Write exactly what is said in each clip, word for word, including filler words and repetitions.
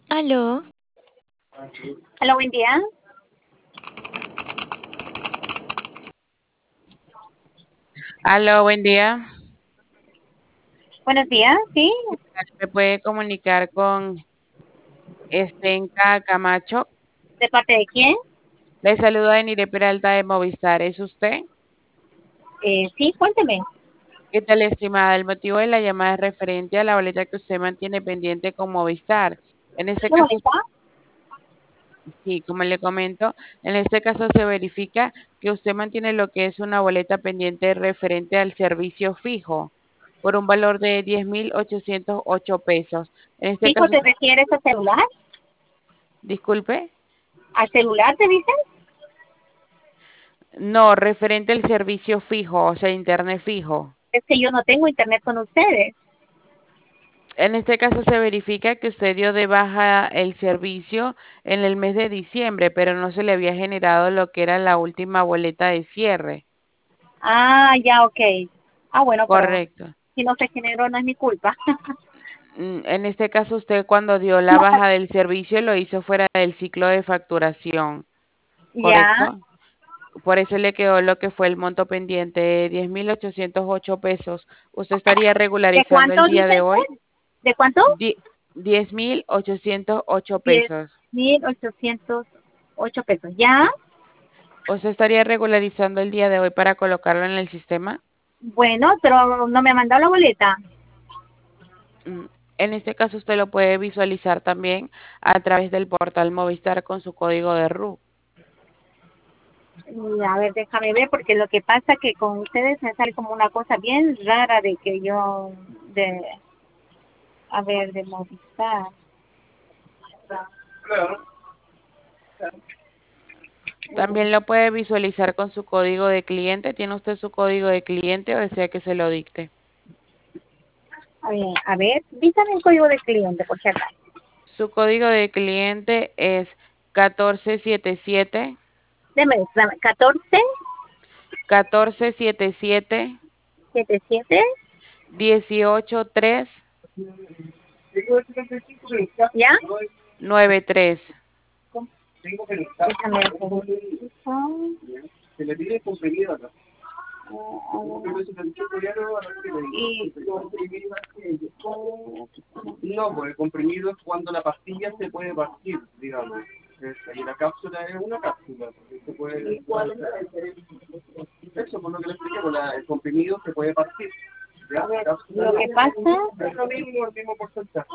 Aló, Hola, buen día. Aló, buen día. Buenos días, sí. ¿Me puede comunicar con Estenca Camacho? ¿De parte de quién? Le saluda Enire Peralta de Movistar. ¿Es usted? Eh, sí, cuénteme. ¿Qué tal, estimada? El motivo de la llamada es referente a la boleta que usted mantiene pendiente con Movistar. En este ¿Qué caso, molesta? sí, como le comento, en este caso se verifica que usted mantiene lo que es una boleta pendiente referente al servicio fijo por un valor de diez mil ochocientos ocho pesos. En este ¿Fijo caso, te refieres a celular? disculpe. ¿Al celular te dicen? No, referente al servicio fijo, o sea, internet fijo. Es que yo no tengo internet con ustedes. En este caso se verifica que usted dio de baja el servicio en el mes de diciembre, pero no se le había generado lo que era la última boleta de cierre. Ah, ya, ok. Ah, bueno, pero Correcto. si no se generó no es mi culpa. Mm, En este caso usted cuando dio la No, baja del servicio lo hizo fuera del ciclo de facturación, ya. ¿correcto? Por eso le quedó lo que fue el monto pendiente, diez mil ochocientos ocho pesos. ¿Usted estaría ¿De regularizando el cuánto día dice de hoy? usted? ¿De cuánto? Diez mil ochocientos ocho Diez pesos. mil ochocientos ocho pesos. ¿Ya? ¿Usted estaría regularizando el día de hoy para colocarlo en el sistema? Bueno, pero no me ha mandado la boleta. Mm, En este caso usted lo puede visualizar también a través del portal Movistar con su código de R U. Y, a ver, déjame ver, porque lo que pasa que con ustedes me sale como una cosa bien rara de que yo, de, a ver, de Movistar. También lo puede visualizar con su código de cliente. ¿Tiene usted su código de cliente o desea que se lo dicte? A ver, a ver, dígame el código de cliente, por si acaso. Su código de cliente es catorce setenta y siete, Deme, dame, catorce, catorce setenta y siete, setenta y siete, dieciocho tres, ¿ya? noventa y tres. Déjame ver. Se le pide comprimido acá. Y no, pues el comprimido es cuando la pastilla se puede partir, digamos. Y la cápsula es una cápsula, porque se puede... Eso, por lo que le expliqué, pues la- el comprimido se puede partir. ¿Ya? A ver, lo que pasa es lo mismo, el mismo porcentaje.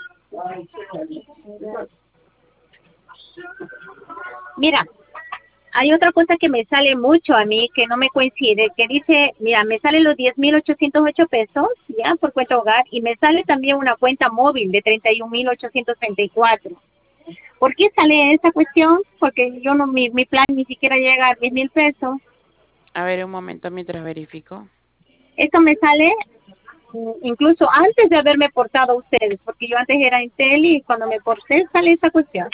Mira, hay otra cosa que me sale mucho a mí, que no me coincide, que dice, mira, me salen los diez mil ochocientos ocho pesos, ya, por cuenta hogar, y me sale también una cuenta móvil de treinta y un mil ochocientos treinta y cuatro. ¿Por qué sale esa cuestión? Porque yo no, mi, mi plan ni siquiera llega a diez mil pesos. A ver, un momento mientras verifico. Esto me sale mm, incluso antes de haberme portado a ustedes, porque yo antes era Intel y cuando me porté sale esa cuestión.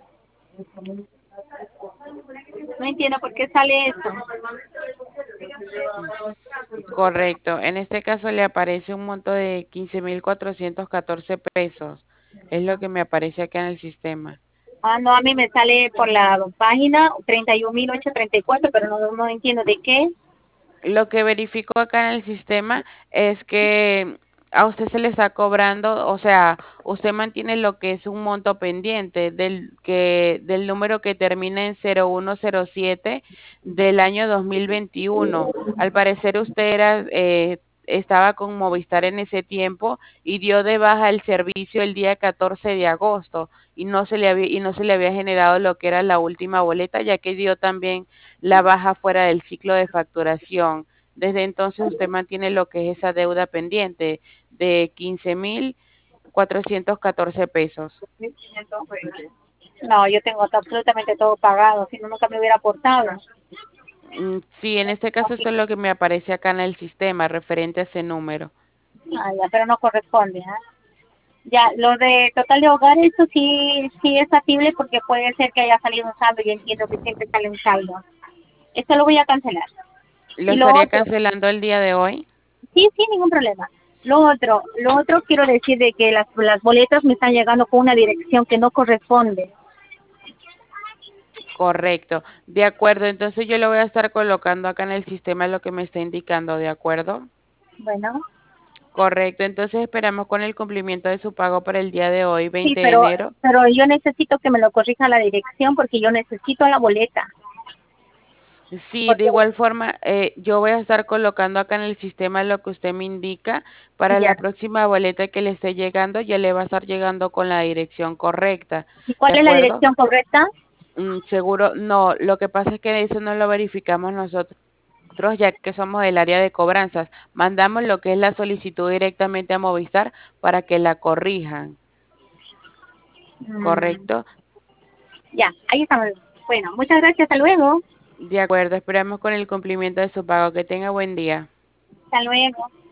No entiendo por qué sale eso. Mm, Correcto. En este caso le aparece un monto de quince mil cuatrocientos catorce pesos. Es lo que me aparece acá en el sistema. Ah, no, a mí me sale por la página treinta y un mil ochocientos treinta y cuatro, pero no, no entiendo de qué. Lo que verifico acá en el sistema es que a usted se le está cobrando, o sea, usted mantiene lo que es un monto pendiente del que del número que termina en cero uno cero siete del año dos mil veintiuno. Al parecer usted era eh, estaba con Movistar en ese tiempo y dio de baja el servicio el día catorce de agosto y no se le había y no se le había generado lo que era la última boleta, ya que dio también la baja fuera del ciclo de facturación. Desde entonces usted mantiene lo que es esa deuda pendiente de quince mil cuatrocientos catorce pesos. No, yo tengo absolutamente todo pagado, si no nunca me hubiera aportado. Mm, Sí, en este caso eso es lo que me aparece acá en el sistema referente a ese número. Ah, ya, pero no corresponde, ¿ah? Ya, lo de total de hogar, eso sí, sí es factible porque puede ser que haya salido un saldo y entiendo que siempre sale un saldo. Esto lo voy a cancelar. ¿Lo Y lo estaría otro, cancelando el día de hoy? sí, sí, ningún problema. Lo otro, lo otro quiero decir de que las, las boletas me están llegando con una dirección que no corresponde. Correcto. De acuerdo, entonces yo le voy a estar colocando acá en el sistema lo que me está indicando, ¿de acuerdo? Bueno, Correcto, entonces esperamos con el cumplimiento de su pago para el día de hoy, sí, veinte de pero, enero. pero yo necesito que me lo corrija la dirección porque yo necesito la boleta. Sí, de Porque igual forma, eh, yo voy a estar colocando acá en el sistema lo que usted me indica. Para la ya. próxima boleta que le esté llegando, ya le va a estar llegando con la dirección correcta, ¿Y ¿de cuál es la acuerdo? dirección correcta? Mm, seguro, no, lo que pasa es que eso no lo verificamos nosotros, ya que somos del área de cobranzas. Mandamos lo que es la solicitud directamente a Movistar para que la corrijan, Mm, ¿correcto? ya, ahí estamos. Bueno, muchas gracias. Hasta luego. De acuerdo, esperamos con el cumplimiento de su pago. Que tenga buen día. Hasta luego.